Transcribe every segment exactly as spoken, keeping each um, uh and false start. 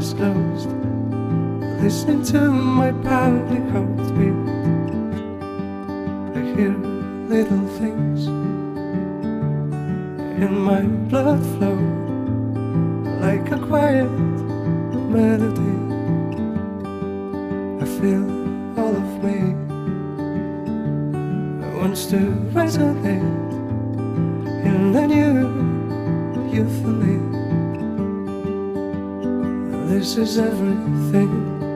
eyes closed, listening to my pounding heartbeat. I hear little things in my blood flow, like a quiet melody. I feel all of me wants to resonate in the new euphony. This is everything.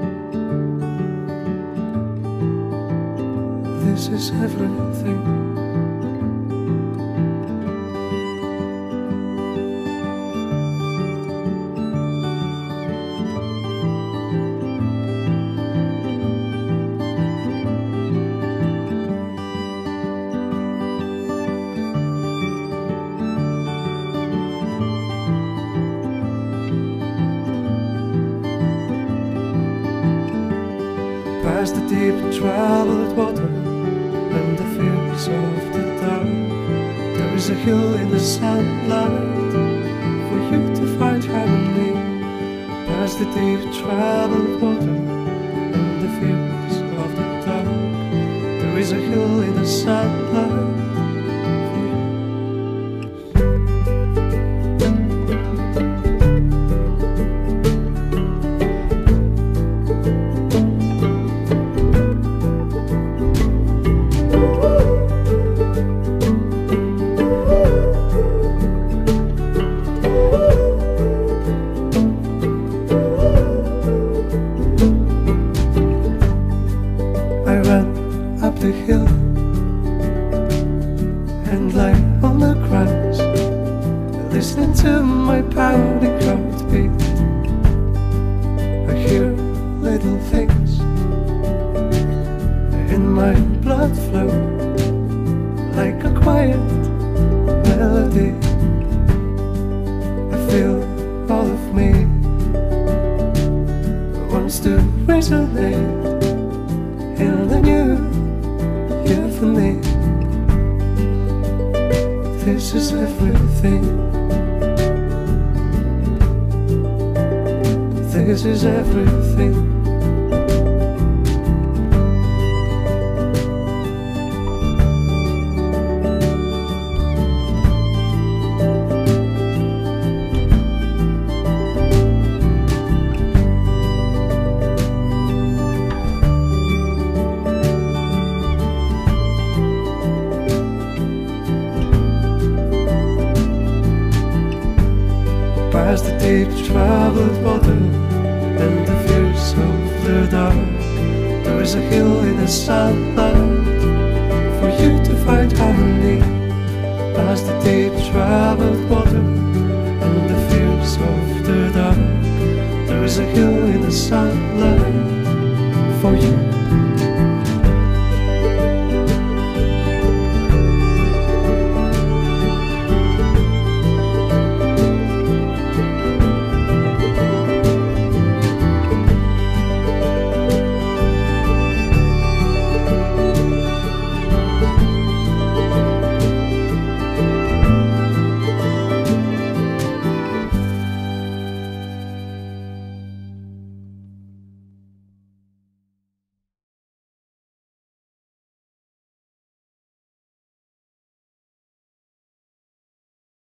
This is everything. Past the deep traveled water and the fears of the dark, there is a hill in the sunlight for you to find harmony. Past the deep traveled water and the fears of the dark, there is a hill in the sunlight. I ran up the hill and lay on the grass, listening to my pounding heartbeat. I hear little things in my blood flow, like a quiet melody. I feel all of me wants to resonate in the new euphony. This is everything. This is everything. Past the deep traveled water and the fears of the dark, there is a hill in the sunlight for you to find harmony. Past the deep traveled water and the fears of the dark, there is a hill in the sunlight.